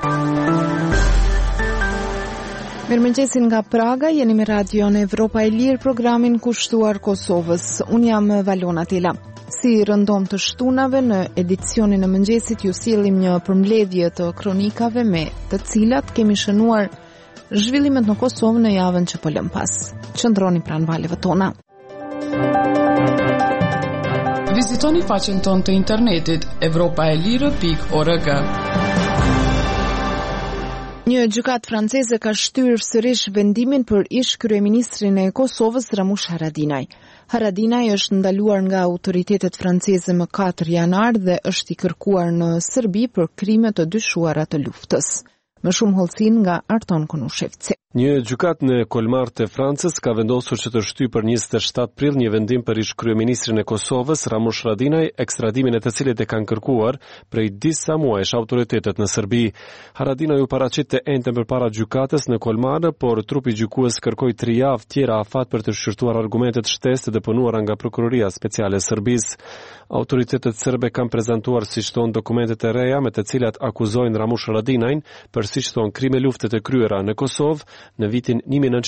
Mirëmëngjesin nga Praga, jeni me radion Evropa e Lirë, programin kushtuar Kosovës. Unë jam Valona Tela. Si rëndom të shtunave në edicionin e mëngjesit ju sillim një përmbledhje të kronikave me të cilat kemi shënuar zhvillimet në Kosovë në javën që po lëm pas. Qëndroni pranë valeve tona. Vizitoni faqen tonë të internetit europaelire.org. Një gjykatë franceze ka shtyrë sërish vendimin për ish kryeministrin e Kosovës Ramush Haradinaj. Haradinaj është ndaluar nga autoritetet franceze më 4 janar dhe është i kërkuar në Serbi për krime të dyshuara të luftës. Më shumë hollësin nga Arton Konushevci. Një gjykatë në Kolmar të Francës ka vendosur që të shtyjë për 27 prill një vendim për ish kryeministrin e Kosovës Ramush Haradinaj, ekstradimin e të cilit e kanë kërkuar prej disa muajsh autoritetet në Serbi. Haradinaj u paraqit të enjten përpara gjykatës në Kolmar, por trupi gjykues kërkoi 3 javë tjera afat për të shqyrtuar argumentet shtesë të deponuara nga prokuroria speciale e Serbisë. Autoritetet serbe kanë prezantuar siç thon dokumentet e reja me të cilat akuzojnë Ramush Haradinajn për siç thon krime lufte të kryera në Kosovë në vitin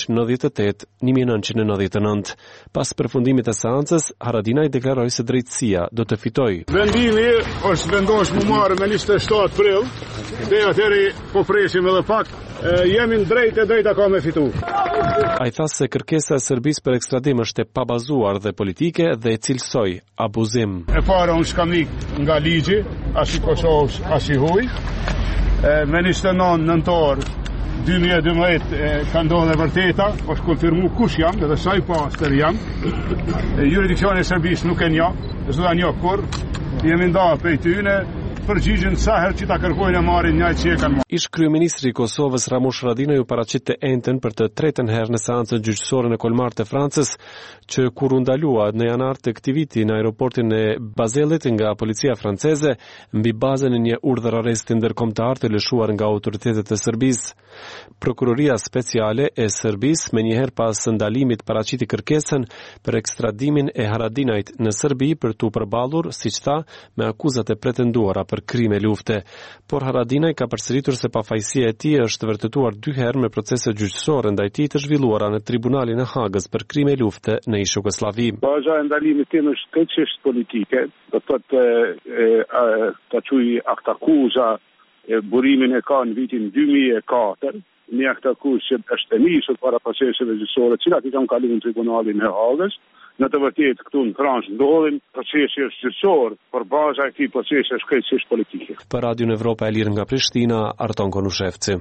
1998-1999. Pas përfundimit të seancës, Haradinaj deklaroi se drejtësia do të fitojë. Vendimi është vendosur më marrë me 27 prill, dhe atëri po presim edhe pak, jemi në drejta ka me fitu. Ai tha se kërkesa e Serbisë për ekstradim është e pabazuar dhe politike dhe e cilësoi abuzim. E para unë s'kam nga ligji, as i Kosovës, as i huj. Me 29 nëntor 2012 ka ndodhur e vërteta, është konfirmu kush jam dhe sa i pastër jam. Jurisdiksioni e Serbisë nuk e njoh, s'do ta njoh kurr. Jemi ndarë prej tyne, përgjigjen sa herë që ta kërkojnë e marrin një që e kanë marrë. Ish kryeministri i Kosovës Ramush Haradinaj u paraqit të enjten për të tretën herë në seancën gjyqësore në Kolmar të Francës, që kur u ndalua në janar të këtij viti në aeroportin e Bazelit nga policia franceze mbi bazën e një urdhër arresti ndërkombëtar të lëshuar nga autoritetet e Serbisë. Prokuroria speciale e Serbisë menjëherë pas ndalimit paraqiti kërkesën për ekstradimin e Haradinajt në Serbi për t'u përballur, siç tha, me akuzat e pretenduara për krime lufte. Por Haradinaj ka përsëritur se pafajësia e tij është vërtetuar 2 herë me procese gjyqësore ndaj tij të zhvilluara në tribunalin e Hagës për krime lufte në ish Jugosllavi. Baza e ndalimit tim është keqësisht politike, do të thotë ta çuj akt akuza burimin e ka në vitin 2004. Një akt akuz që është e nisur para proceseve gjyqësore, të cilat i kanë kaluar në tribunalin e Hagës. Në të vërtetë këtu në Francë ndodhin procesi është gjyqësor, por baza e këtij procesi është krejtësisht politike. Për Radion Evropa e Lirë nga Prishtina, Arton Konushevci.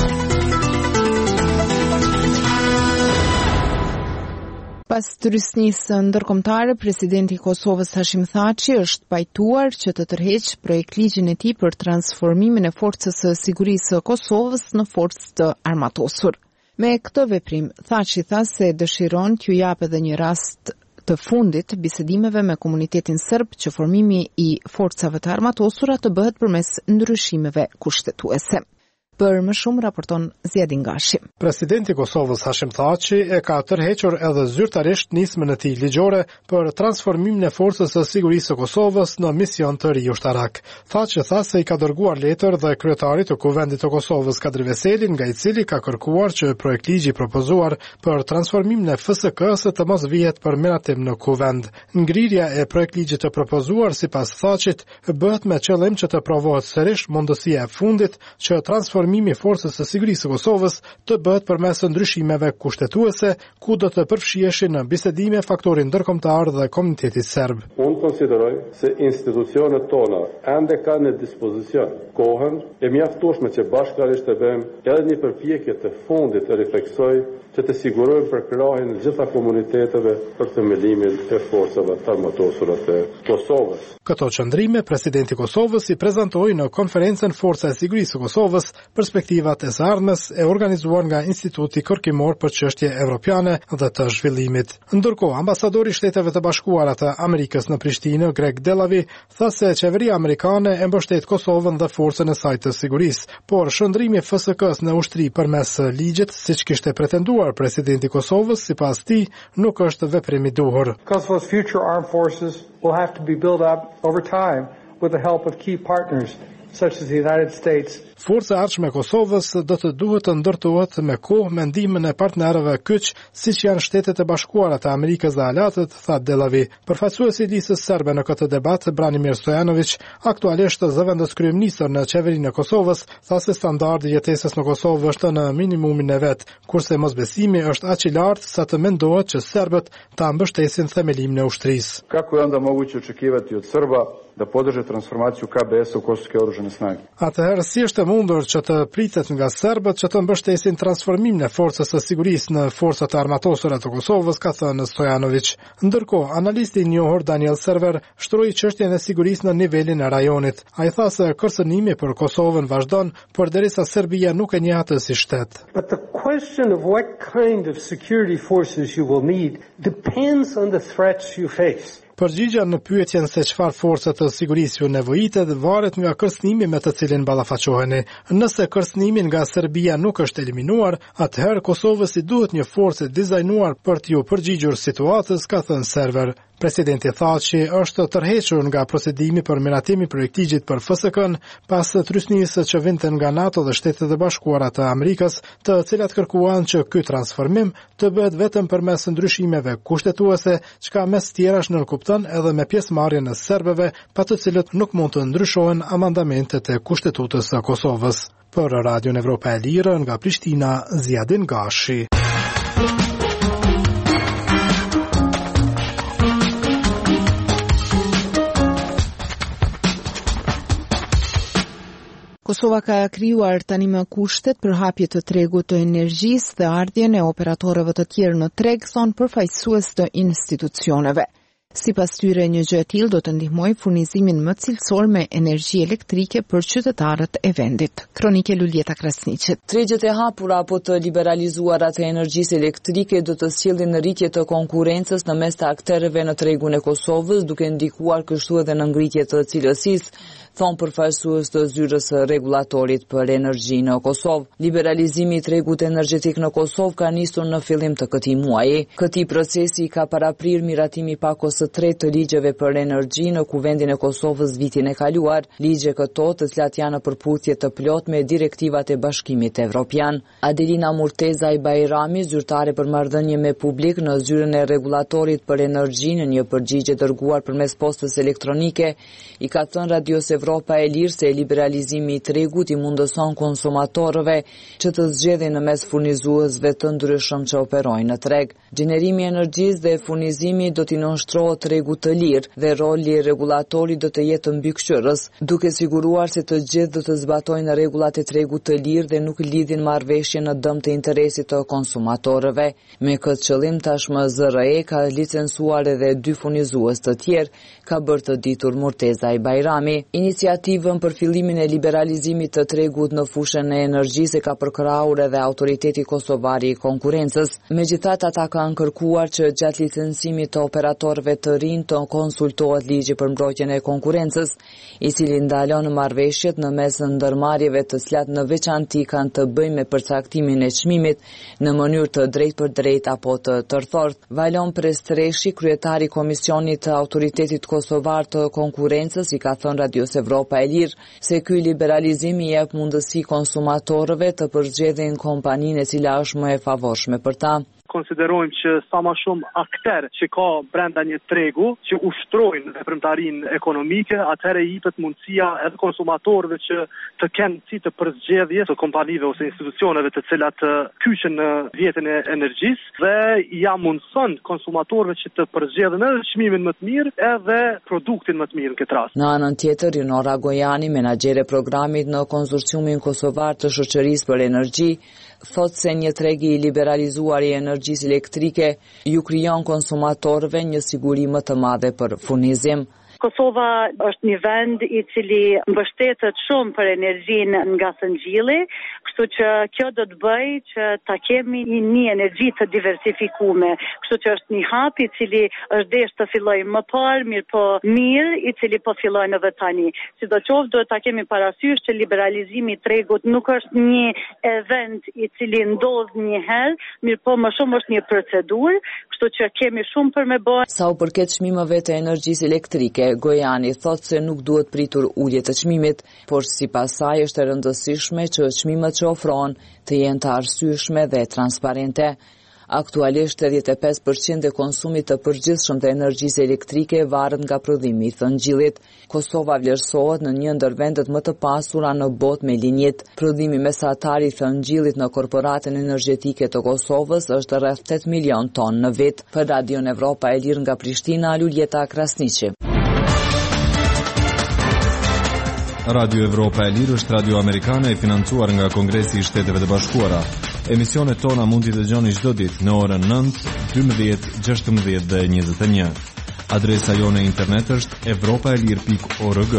Pas turistnisë ndërkombëtare, presidenti i Kosovës Hashim Thaçi është pajtuar që të tërheqë projektligjin e tij për transformimin e forcës së sigurisë së Kosovës në forcë të armatosur. Me këtë veprim, Thaçi tha se dëshiron t'ju jap edhe një rast të fundit bisedimeve me komunitetin serb që formimi i forcave të armatosura të bëhet përmes ndryshimeve kushtetuese. Për më shumë raporton Zjedin Gashi. Presidenti i Kosovës Hashim Thaçi e ka tërhequr edhe zyrtarisht nismën e tij ligjore për transformimin e forcës së sigurisë së Kosovës në mision të ri ushtarak. Thaçi tha se i ka dërguar letër dhe kryetarit të Kuvendit të Kosovës Kadri Veseli, nga i cili ka kërkuar që projektligji propozuar për transformimin e FSK-së të mos vihet për menatim në Kuvend. Ngrirja e projektligjit të propozuar sipas Thaçit bëhet me qëllim që të provohet sërish mundësia e fundit që transformimi i forcës së sigurisë së Kosovës të bëhet përmes ndryshimeve kushtetuese, ku do të përfshiheshin në bisedime faktorin ndërkombëtar dhe komuniteti serb. Unë konsideroj se institucionet tona ende kanë në dispozicion kohën e mjaftueshme që bashkërisht të bëjmë edhe një përpjekje të fundit të refleksoj që të sigurojmë përkrahjen e gjitha komuniteteve për themelimin e forcave të armatosura të Kosovës. Këto qëndrime presidenti i Kosovës i prezantoi në konferencën Forca e Sigurisë së Kosovës, perspektivat e së ardhmes, e organizuar nga Instituti Kërkimor për Çështje Evropiane dhe të Zhvillimit. Ndërkohë, ambasadori i Shteteve të Bashkuara të Amerikës në Prishtinë, Greg Delavi, tha se qeveria amerikane e mbështet Kosovën dhe forcën e saj të sigurisë, por shëndrimi i FSK-s në ushtri përmes ligjit, siç kishte pretenduar presidenti i Kosovës, sipas tij, nuk është veprim i duhur. Kosovo's future armed forces will have to be built up over time with the help of key partners such as the United States. Forca e ardhshme e Kosovës do të duhet të ndërtohet me kohë me ndihmën e partnerëve kyç, siç janë Shtetet e Bashkuara të Amerikës dhe Alatët, tha Delavi. Përfaqësuesi i listës serbe në këtë debat, Branimir Stojanović, aktualisht zëvendës kryeministër në qeverinë e Kosovës, tha se standardi i jetesës në Kosovë është në minimumin e vet, kurse mosbesimi është aq i lartë sa të mendohet që serbët ta mbështesin themelimin e ushtrisë. Kako je onda moguće očekivati od Srba da podrže transformaciju KBS-a u kosovske oružane snage? Atëherë si është e mundur që të pritet nga serbët që të mbështesin transformimin e forcës së sigurisë në forcat e armatosura të Kosovës, ka thënë Stojanović. Ndërkohë, analisti i njohur Daniel Server shtroi çështjen e sigurisë në nivelin e rajonit. Ai tha se kërcënimi për Kosovën vazhdon, por derisa Serbia nuk e njeh atë si shtet. But the question of what kind of security forces you will need depends on the threats you face. Përgjigja në pyetjen se çfarë force të sigurisë ju nevojitet varet nga kërcënimi me të cilin ballafaqoheni. Nëse kërcënimi nga Serbia nuk është eliminuar, atëherë Kosovës i duhet një forcë dizajnuar për t'ju përgjigjur situatës, ka thënë Server. Presidenti Thaçi është tërhequr nga procedimi për miratimin e projektit për FSK-n pas trysnisë që vinte nga NATO dhe Shtetet e Bashkuara të Amerikës, të cilat kërkuan që ky transformim të bëhet vetëm përmes ndryshimeve kushtetuese, çka mes tjerash nënkupton edhe me pjesëmarrjen e serbëve, pa të cilët nuk mund të ndryshohen amandamentet e Kushtetutës së Kosovës. Për Radion Evropa e Lirë nga Prishtina, Ziadin Gashi. Kosova ka krijuar tani më kushtet për hapje të tregut të energjisë dhe ardhjen e operatorëve të tjerë në treg, thon përfaqësues të institucioneve. Sipas tyre, një gjë e tillë do të ndihmojë furnizimin më cilësor me energji elektrike për qytetarët e vendit. Kronike Luljeta Krasniqit. Tregjet e hapura apo të liberalizuara të energjisë elektrike do të sjellin rritje të konkurrencës në mes të aktorëve në tregun e Kosovës, duke ndikuar kështu edhe në ngritje të cilësisë, thon përfaqësues të zyrës së rregullatorit për energji në Kosovë. Liberalizimi i tregut energjetik në Kosovë ka nisur në fillim të këtij muaji. Këtij procesi ka paraprir miratimi pakos së tretë të ligjeve për energji në Kuvendin e Kosovës vitin e kaluar, ligje këto të cilat janë në përputhje të plot me direktivat e Bashkimit Evropian. Adelina Murteza Bajrami, zyrtare për marrëdhënie me publik në zyrën e rregullatorit për energji, në një përgjigje dërguar përmes postës elektronike, i ka thënë Radios Evropa e Lirë se liberalizimi i tregut i mundëson konsumatorëve që të zgjedhin në mes furnizuesve të ndryshëm që operojnë në treg. Gjenerimi i energjisë dhe furnizimi do t'i nënshtrohet tregu të lirë dhe roli i rregullatorit do të jetë mbikëqyrës, duke siguruar se të gjithë do të zbatojnë rregullat e tregut të lirë dhe nuk lidhin marrëveshje në dëm të interesit të konsumatorëve. Me këtë qëllim tashmë ZRE ka licencuar edhe 2 furnizues të tjerë, ka bërë të ditur Murteza Bajrami. Iniciativën për fillimin e liberalizimit të tregut në fushën e energjisë ka përkrahur edhe Autoriteti Kosovar i Konkurrencës. Megjithatë, ata kanë kërkuar që gjatë licencimit të operatorëve të rinj të konsultohet ligji për mbrojtjen e konkurrencës, i cili ndalon marrëveshjet në mes ndërmarrjeve të cilat në veçantë kanë të bëjnë me përcaktimin e çmimit në mënyrë të drejtpërdrejtë apo të tërthort. Valon Prestreshi, kryetari i Komisionit të Autoritetit Kosovar të Konkurrencës, i ka thënë Radios Evropa e Lirë se ky liberalizim i jep mundësi konsumatorëve të përzgjedhin kompaninë e cila është më e favorshme për ta. Konsiderojmë që sa më shumë akter që ka brenda një tregu që ushtrojnë veprimtarinë ekonomike, atëherë i jepet mundësia edhe konsumatorëve që të kenë si të përzgjedhje të kompanive ose institucioneve të cilat kyçen në vjetën e energjisë dhe ja mundson konsumatorëve që të përzgjedhin edhe çmimin më të mirë edhe produktin më të mirë në këtë rast. Në anën tjetër, Rinora Gojani, menaxhere programit në Konsorciumin Kosovar të Shoqërisë për Energji, thotë se një treg i liberalizuar i energjisë elektrike ju krijon konsumatorëve një siguri më të madhe për furnizim. Kosova është një vend i cili mbështetet shumë për energjinë nga thëngjilli, kështu që kjo do të bëjë që ta kemi një energji të diversifikuar, kështu që është një hap i cili është desh të fillojë më parë, mirë i cili po fillojnë edhe tani. Sidoqoftë duhet ta kemi parasysh që liberalizimi i tregut nuk është një event i cili ndodh një herë, mirë po më shumë është një procedurë, kështu që kemi shumë për me bërë. Sa u përket çmimeve të energjisë elektrike, Gojani thotë se nuk duhet pritur ulje të çmimit, por sipas saj është e rëndësishme që çmimet që ofrohen të jenë të arsyeshme dhe transparente. Aktualisht 85% e konsumit të përgjithshëm të energjisë elektrike varet nga prodhimi i thëngjillit. Kosova vlerësohet në një ndër vendet më të pasura në botë me linjit. Prodhimi mesatar i thëngjillit në korporatën energjetike të Kosovës është rreth 8 milion ton në vit. Për Radion Evropa e Lirë nga Prishtina, Luljeta Krasniqi. Radio Evropa e Lirë është radio amerikane e financuar nga Kongresi i Shteteve të Bashkuara. Emisionet tona mund t'i dëgjoni çdo ditë në orën 9, 12, 16 dhe 21. Adresa jone internet është europaelir.org.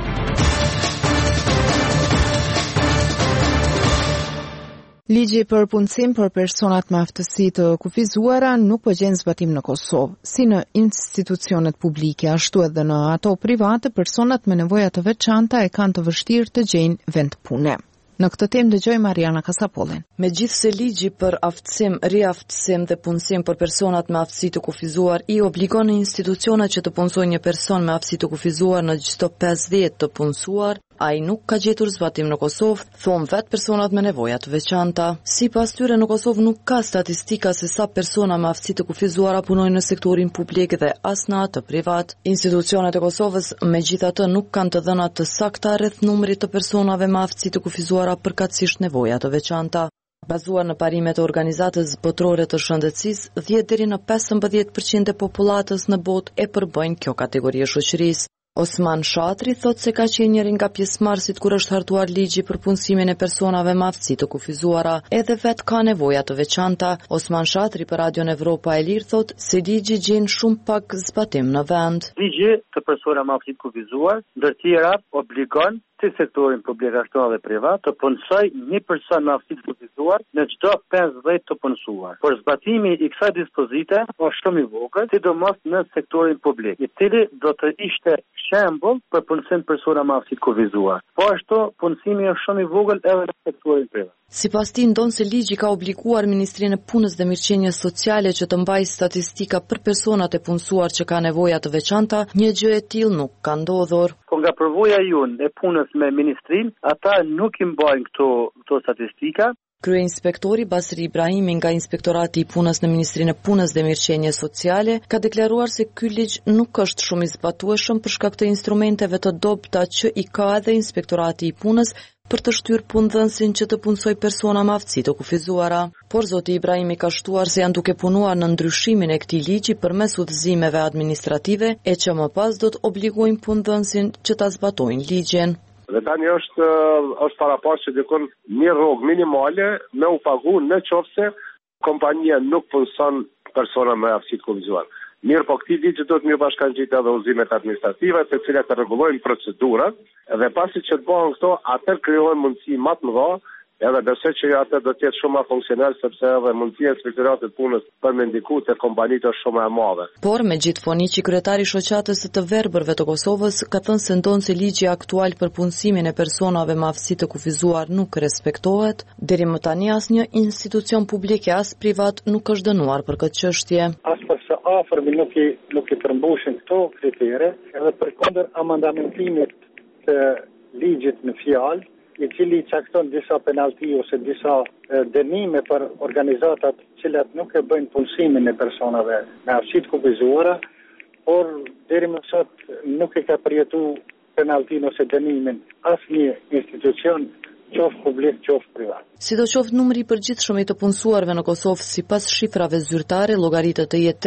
Ligji për punësim për personat me aftësi të kufizuara nuk po gjen zbatim në Kosovë. Si në institucionet publike, ashtu edhe në ato private, personat me nevoja të veçanta e kanë të vështirë të gjejnë vend pune. Në këtë temë dëgjojmë Ariana Kasapollin. Megjithse ligji për aftësim, riaftësim dhe punësim për personat me aftësi të kufizuar i obligon institucionet që të punësojnë një person me aftësi të kufizuar në çdo 5 vjet të punësuar, ai nuk ka gjetur zbatim në Kosovë, thon vetë personat me nevoja të veçanta. Sipas tyre në Kosovë nuk ka statistika se sa persona me aftësi të kufizuara punojnë në sektorin publik dhe as në atë privat. Institucionet e Kosovës megjithatë nuk kanë të dhëna të sakta rreth numrit të personave me aftësi të kufizuara përkatësisht nevoja të veçanta. Bazuar në parimet e Organizatës Botërore të Shëndetësisë, 10 deri në 15% e popullatës në botë e përbëjnë kjo kategori e shoqërisë. Osman Shatri thot se ka qenë njëri nga pjesëmarrësit kur është hartuar ligji për punësimin e personave me aftësi të kufizuara, edhe vet ka nevoja të veçanta. Osman Shatri për Radion Evropa e Lirë thot se ligji gjen shumë pak zbatim në vend. Ligji të persona me aftësi të kufizuar, ndër tjera, obligon si sektorin publik ashtu edhe privat të punësoj një person me aftësi të kufizuar në çdo 50 të punësuar. Por zbatimi i kësaj dispozite është shumë i vogël, sidomos në sektorin publik, i cili do të ishte shembull për punësim persona me aftësi të kufizuar. Po ashtu punësimi është shumë i vogël edhe në sektorin privat. Sipas tij ndon se ligji ka obliguar Ministrinë e Punës dhe Mirëqenies Sociale që të mbajë statistika për personat e punësuar që kanë nevoja të veçanta, një gjë e tillë nuk ka ndodhur. Po nga përvoja jonë e punës me ministrinë, ata nuk i mbajnë këto statistika. Kryeinspektori Basri Ibrahimi nga Inspektorati i Punës në Ministrinë e Punës dhe Mirëqenies Sociale ka deklaruar se ky ligj nuk është shumë i zbatueshëm për shkak të instrumenteve të dobta që i ka edhe Inspektorati i Punës për të shtyrë punëdhënësin që të punësoj persona me aftësi të kufizuara. Por zoti Ibrahimi ka shtuar se janë duke punuar në ndryshimin e këtij ligji përmes udhëzimeve administrative e që më pas do të obligojnë punëdhënësin që ta zbatojnë ligjin. Dhe tani është parapash që dikon një rrogë minimale me u pagu në qofse kompania nuk punëson persona me aftësi të kufizuar. Mirë, po këtij ligji do të më bashkangjitet edhe udhëzimet administrative, të cilat të rregullojnë procedurat, dhe pasi që të bëhen këto, atë krijohen mundësi më të mëdha, edhe besoj që atë do të jetë shumë më funksional sepse edhe mundësia e Inspektoratit Punës për me ndiku te kompanitë është shumë e madhe. Por megjithfoni që kryetari i shoqatës të verbërve të Kosovës ka thënë se ndon se ligji aktual për punësimin e personave me aftësi të kufizuar nuk respektohet, deri më tani asnjë institucion publik e as privat nuk është dënuar për këtë çështje. As për së afërmi nuk i përmbushin këto kritere, edhe përkundër amandamentimit të ligjit në fjalë, i cili cakton disa penalti ose disa dënime për organizatat cilat nuk e bëjnë punësimin e personave me aftësi të kufizuara, por deri më sot nuk e ka përjetuar penaltin ose dënimin asnjë institucion, qoftë publik, qoftë privat. Sidoqoftë numri i përgjithshëm i të punësuarve në Kosovë sipas shifrave zyrtare llogaritet të jetë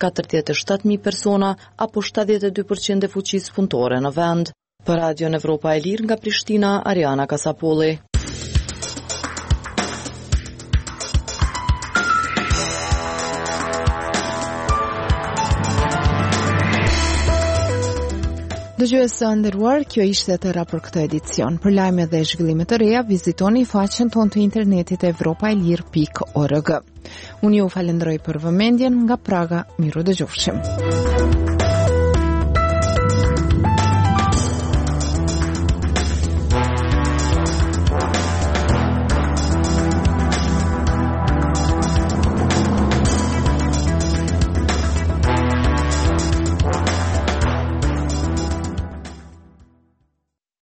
347.000 persona apo 72% e fuqisë punëtore në vend. Për Radion Evropa e Lirë nga Prishtina, Ariana Kasapolli. Dëgjues të nderuar, kjo ishte tëra për këtë edicion. Për lajme dhe zhvillime të reja, vizitoni faqen tonë të internetit europaelir.org. Unë ju falenderoj për vëmendjen nga Praga, miru dëgjofshim.